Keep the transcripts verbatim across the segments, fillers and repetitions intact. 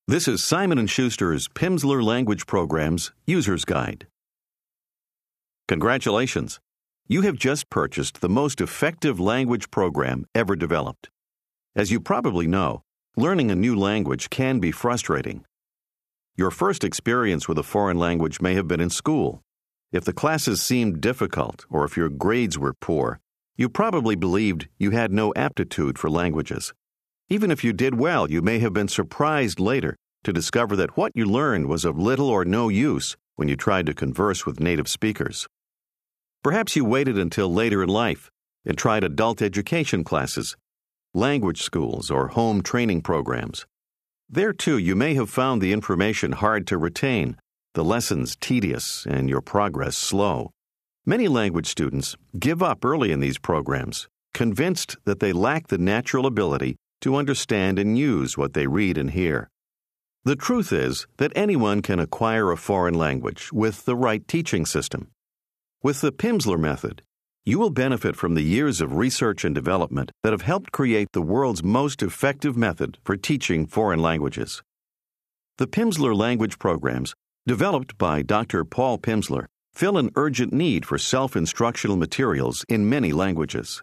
This is Simon and Schuster's Pimsleur Language Program's User's Guide. Congratulations! You have just purchased the most effective language program ever developed. As you probably know, learning a new language can be frustrating. Your first experience with a foreign language may have been in school. If the classes seemed difficult or if your grades were poor, you probably believed you had no aptitude for languages. Even if you did well, you may have been surprised later to discover that what you learned was of little or no use when you tried to converse with native speakers. Perhaps you waited until later in life and tried adult education classes, language schools, or home training programs. There, too, you may have found the information hard to retain, the lessons tedious, and your progress slow. Many language students give up early in these programs, convinced that they lack the natural ability to understand and use what they read and hear. The truth is that anyone can acquire a foreign language with the right teaching system. With the Pimsleur method, you will benefit from the years of research and development that have helped create the world's most effective method for teaching foreign languages. The Pimsleur language programs, developed by Doctor Paul Pimsleur, fill an urgent need for self-instructional materials in many languages.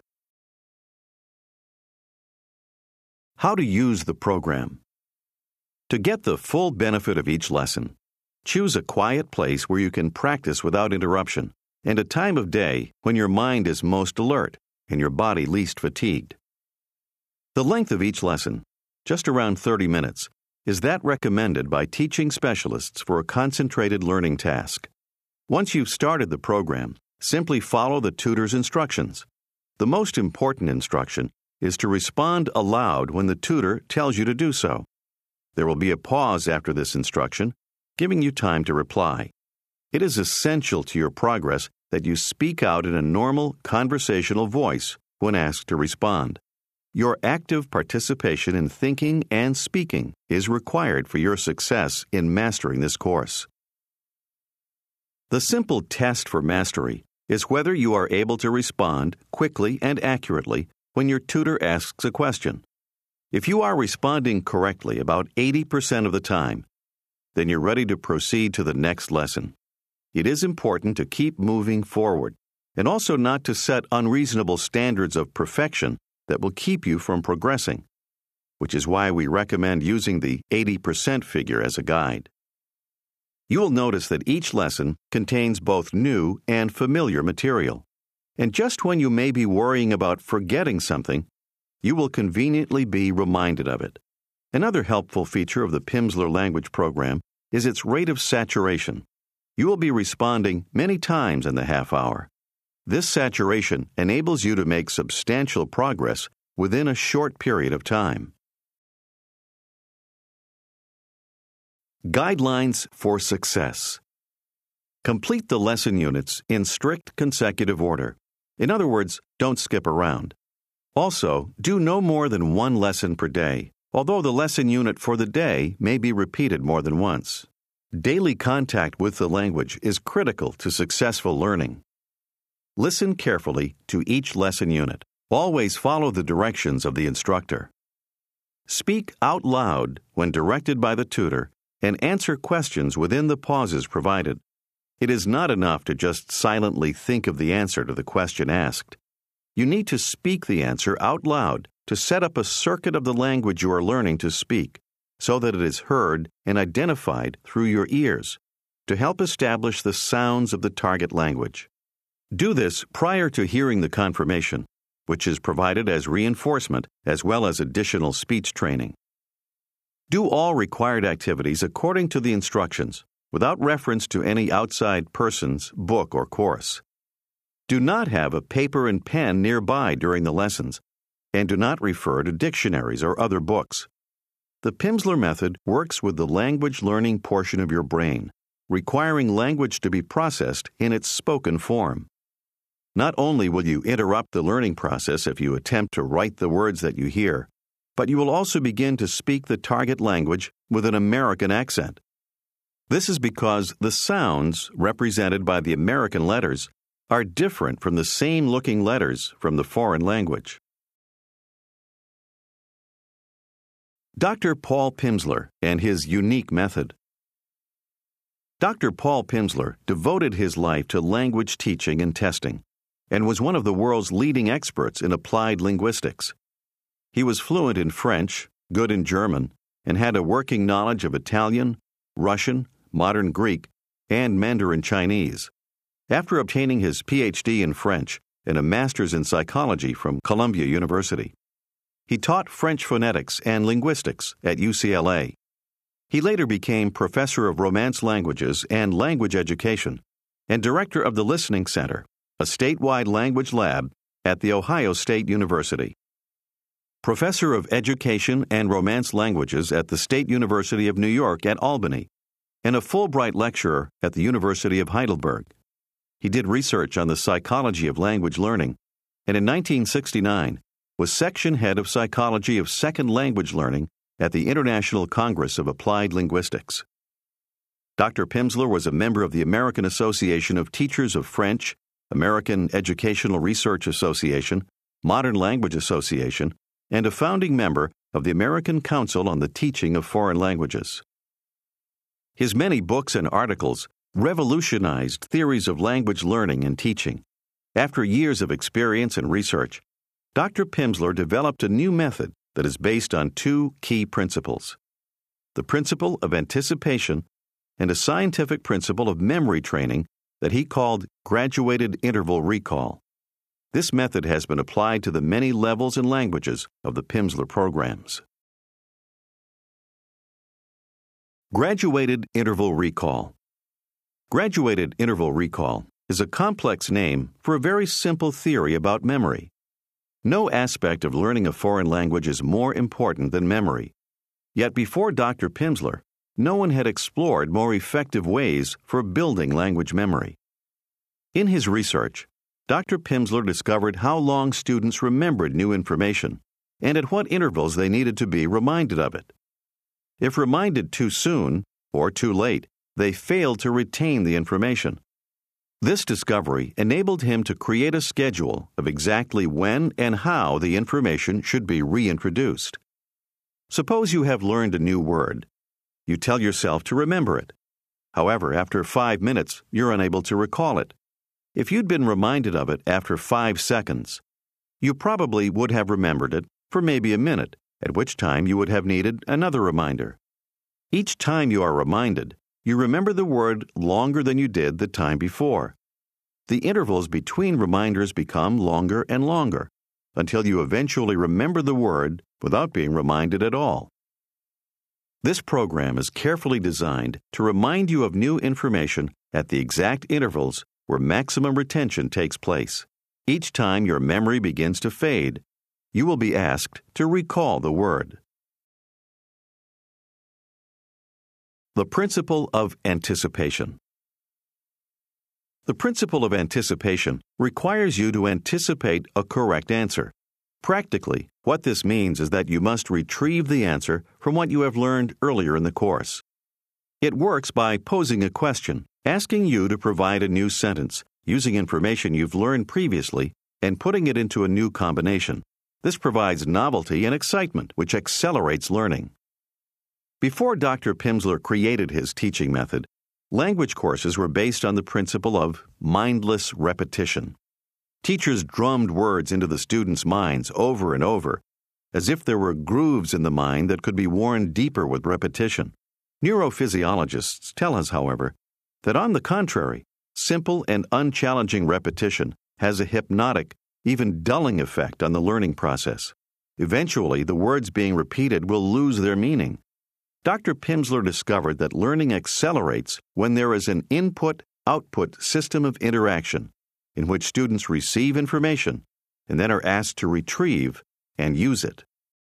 How to use the program. To get the full benefit of each lesson, choose a quiet place where you can practice without interruption and a time of day when your mind is most alert and your body least fatigued. The length of each lesson, just around thirty minutes, is that recommended by teaching specialists for a concentrated learning task. Once you've started the program, simply follow the tutor's instructions. The most important instruction is to respond aloud when the tutor tells you to do so. There will be a pause after this instruction, giving you time to reply. It is essential to your progress that you speak out in a normal conversational voice when asked to respond. Your active participation in thinking and speaking is required for your success in mastering this course. The simple test for mastery is whether you are able to respond quickly and accurately when your tutor asks a question. If you are responding correctly about eighty percent of the time, then you're ready to proceed to the next lesson. It is important to keep moving forward and also not to set unreasonable standards of perfection that will keep you from progressing, which is why we recommend using the eighty percent figure as a guide. You will notice that each lesson contains both new and familiar material. And just when you may be worrying about forgetting something, you will conveniently be reminded of it. Another helpful feature of the Pimsleur language program is its rate of saturation. You will be responding many times in the half hour. This saturation enables you to make substantial progress within a short period of time. Guidelines for success. Complete the lesson units in strict consecutive order. In other words, don't skip around. Also, do no more than one lesson per day, although the lesson unit for the day may be repeated more than once. Daily contact with the language is critical to successful learning. Listen carefully to each lesson unit. Always follow the directions of the instructor. Speak out loud when directed by the tutor and answer questions within the pauses provided. It is not enough to just silently think of the answer to the question asked. You need to speak the answer out loud to set up a circuit of the language you are learning to speak so that it is heard and identified through your ears to help establish the sounds of the target language. Do this prior to hearing the confirmation, which is provided as reinforcement as well as additional speech training. Do all required activities according to the instructions, without reference to any outside person's book or course. Do not have a paper and pen nearby during the lessons, and do not refer to dictionaries or other books. The Pimsleur method works with the language learning portion of your brain, requiring language to be processed in its spoken form. Not only will you interrupt the learning process if you attempt to write the words that you hear, but you will also begin to speak the target language with an American accent. This is because the sounds represented by the American letters are different from the same-looking letters from the foreign language. Doctor Paul Pimsleur and his unique method. Doctor Paul Pimsleur devoted his life to language teaching and testing, and was one of the world's leading experts in applied linguistics. He was fluent in French, good in German, and had a working knowledge of Italian, Russian, modern Greek, and Mandarin Chinese. After obtaining his P H D in French and a master's in psychology from Columbia University, he taught French phonetics and linguistics at U C L A. He later became professor of Romance languages and language education and director of the Listening Center, a statewide language lab at The Ohio State University. Professor of Education and Romance Languages at the State University of New York at Albany, and a Fulbright lecturer at the University of Heidelberg. He did research on the psychology of language learning, and in nineteen sixty-nine was section head of psychology of second language learning at the International Congress of Applied Linguistics. Doctor Pimsleur was a member of the American Association of Teachers of French, American Educational Research Association, Modern Language Association, and a founding member of the American Council on the Teaching of Foreign Languages. His many books and articles revolutionized theories of language learning and teaching. After years of experience and research, Doctor Pimsleur developed a new method that is based on two key principles: the principle of anticipation and a scientific principle of memory training that he called graduated interval recall. This method has been applied to the many levels and languages of the Pimsleur programs. Graduated interval recall. Graduated interval recall is a complex name for a very simple theory about memory. No aspect of learning a foreign language is more important than memory. Yet before Doctor Pimsleur, no one had explored more effective ways for building language memory. In his research, Doctor Pimsleur discovered how long students remembered new information and at what intervals they needed to be reminded of it. If reminded too soon or too late, they failed to retain the information. This discovery enabled him to create a schedule of exactly when and how the information should be reintroduced. Suppose you have learned a new word. You tell yourself to remember it. However, after five minutes, you're unable to recall it. If you'd been reminded of it after five seconds, you probably would have remembered it for maybe a minute, at which time you would have needed another reminder. Each time you are reminded, you remember the word longer than you did the time before. The intervals between reminders become longer and longer, until you eventually remember the word without being reminded at all. This program is carefully designed to remind you of new information at the exact intervals where maximum retention takes place. Each time your memory begins to fade, you will be asked to recall the word. The principle of anticipation. The principle of anticipation requires you to anticipate a correct answer. Practically, what this means is that you must retrieve the answer from what you have learned earlier in the course. It works by posing a question, asking you to provide a new sentence, using information you've learned previously, and putting it into a new combination. This provides novelty and excitement, which accelerates learning. Before Doctor Pimsleur created his teaching method, language courses were based on the principle of mindless repetition. Teachers drummed words into the students' minds over and over, as if there were grooves in the mind that could be worn deeper with repetition. Neurophysiologists tell us, however, that on the contrary, simple and unchallenging repetition has a hypnotic, even dulling effect on the learning process. Eventually, the words being repeated will lose their meaning. Doctor Pimsleur discovered that learning accelerates when there is an input-output system of interaction in which students receive information and then are asked to retrieve and use it.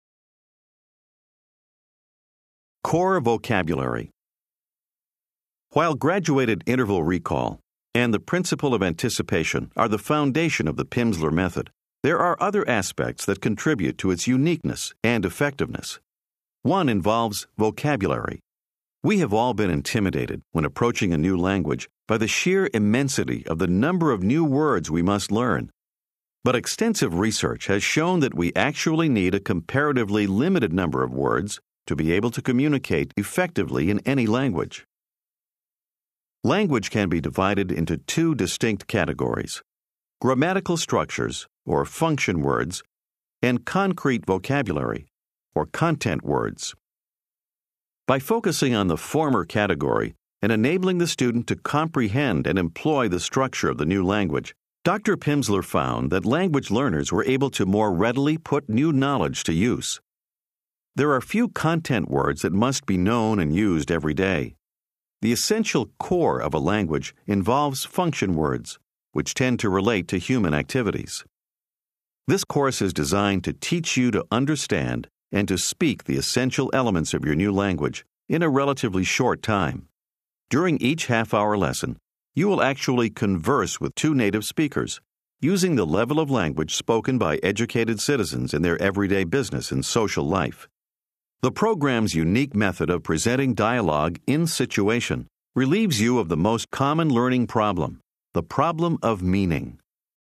Core vocabulary. While graduated interval recall and the principle of anticipation are the foundation of the Pimsleur method, there are other aspects that contribute to its uniqueness and effectiveness. One involves vocabulary. We have all been intimidated when approaching a new language by the sheer immensity of the number of new words we must learn. But extensive research has shown that we actually need a comparatively limited number of words to be able to communicate effectively in any language. Language can be divided into two distinct categories: grammatical structures, or function words, and concrete vocabulary, or content words. By focusing on the former category and enabling the student to comprehend and employ the structure of the new language, Doctor Pimsleur found that language learners were able to more readily put new knowledge to use. There are few content words that must be known and used every day. The essential core of a language involves function words, which tend to relate to human activities. This course is designed to teach you to understand and to speak the essential elements of your new language in a relatively short time. During each half-hour lesson, you will actually converse with two native speakers, using the level of language spoken by educated citizens in their everyday business and social life. The program's unique method of presenting dialogue in situation relieves you of the most common learning problem, the problem of meaning.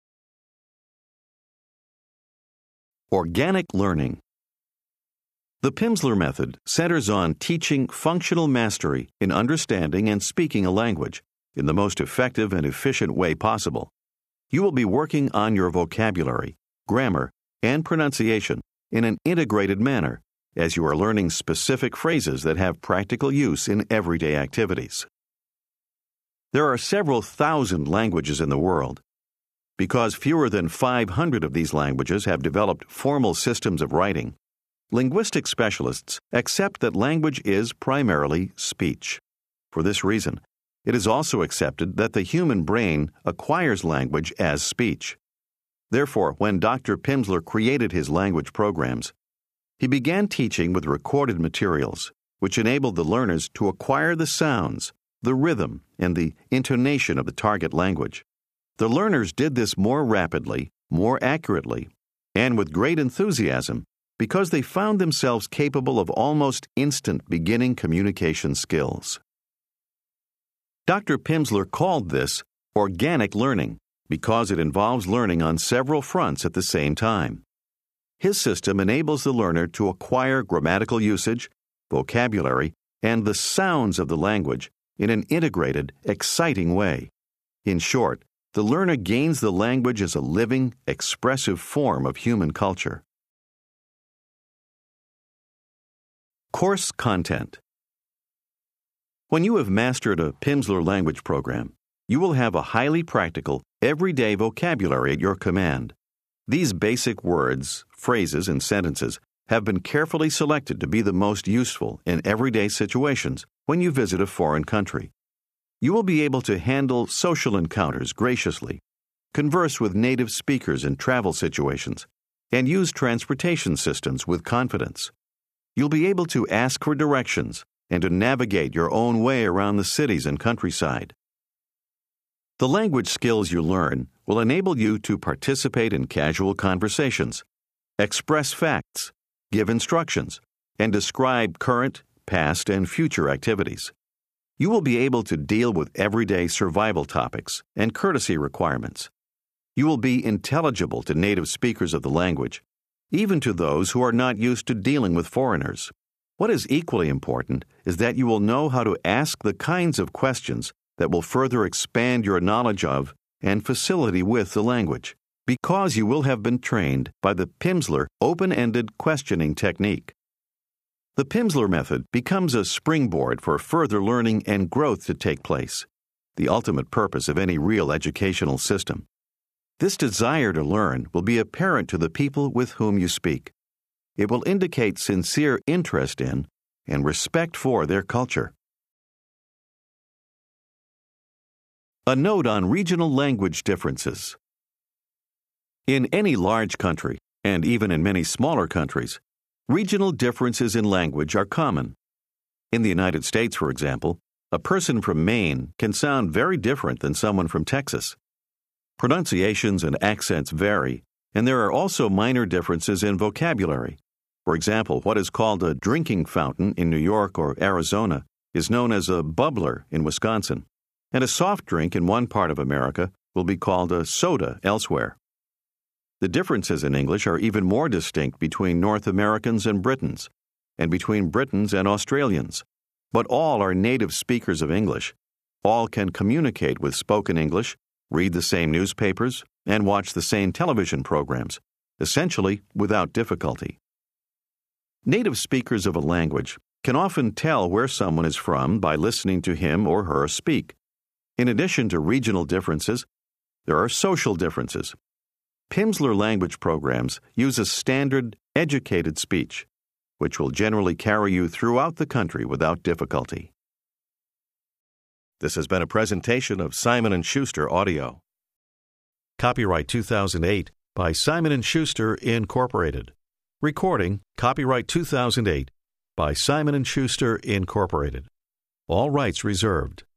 Organic learning. The Pimsleur method centers on teaching functional mastery in understanding and speaking a language in the most effective and efficient way possible. You will be working on your vocabulary, grammar, and pronunciation in an integrated manner as you are learning specific phrases that have practical use in everyday activities. There are several thousand languages in the world. Because fewer than five hundred of these languages have developed formal systems of writing, linguistic specialists accept that language is primarily speech. For this reason, it is also accepted that the human brain acquires language as speech. Therefore, when Doctor Pimsleur created his language programs, he began teaching with recorded materials, which enabled the learners to acquire the sounds, the rhythm, and the intonation of the target language. The learners did this more rapidly, more accurately, and with great enthusiasm because they found themselves capable of almost instant beginning communication skills. Doctor Pimsleur called this organic learning because it involves learning on several fronts at the same time. His system enables the learner to acquire grammatical usage, vocabulary, and the sounds of the language in an integrated, exciting way. In short, the learner gains the language as a living, expressive form of human culture. Course content. When you have mastered a Pimsleur language program, you will have a highly practical, everyday vocabulary at your command. These basic words, phrases, and sentences have been carefully selected to be the most useful in everyday situations when you visit a foreign country. You will be able to handle social encounters graciously, converse with native speakers in travel situations, and use transportation systems with confidence. You'll be able to ask for directions and to navigate your own way around the cities and countryside. The language skills you learn will enable you to participate in casual conversations, express facts, give instructions, and describe current, past, and future activities. You will be able to deal with everyday survival topics and courtesy requirements. You will be intelligible to native speakers of the language, even to those who are not used to dealing with foreigners. What is equally important is that you will know how to ask the kinds of questions that will further expand your knowledge of and facility with the language, because you will have been trained by the Pimsleur open-ended questioning technique. The Pimsleur method becomes a springboard for further learning and growth to take place, the ultimate purpose of any real educational system. This desire to learn will be apparent to the people with whom you speak. It will indicate sincere interest in and respect for their culture. A note on regional language differences. In any large country, and even in many smaller countries, regional differences in language are common. In the United States, for example, a person from Maine can sound very different than someone from Texas. Pronunciations and accents vary, and there are also minor differences in vocabulary. For example, what is called a drinking fountain in New York or Arizona is known as a bubbler in Wisconsin, and a soft drink in one part of America will be called a soda elsewhere. The differences in English are even more distinct between North Americans and Britons. and between Britons and Australians. But all are native speakers of English. All can communicate with spoken English, read the same newspapers, and watch the same television programs, essentially without difficulty. Native speakers of a language can often tell where someone is from by listening to him or her speak. In addition to regional differences, there are social differences. Pimsleur language programs use a standard, educated speech, which will generally carry you throughout the country without difficulty. This has been a presentation of Simon and Schuster Audio. Copyright two thousand eight by Simon and Schuster, Incorporated. Recording, copyright two thousand eight by Simon and Schuster, Incorporated. All rights reserved.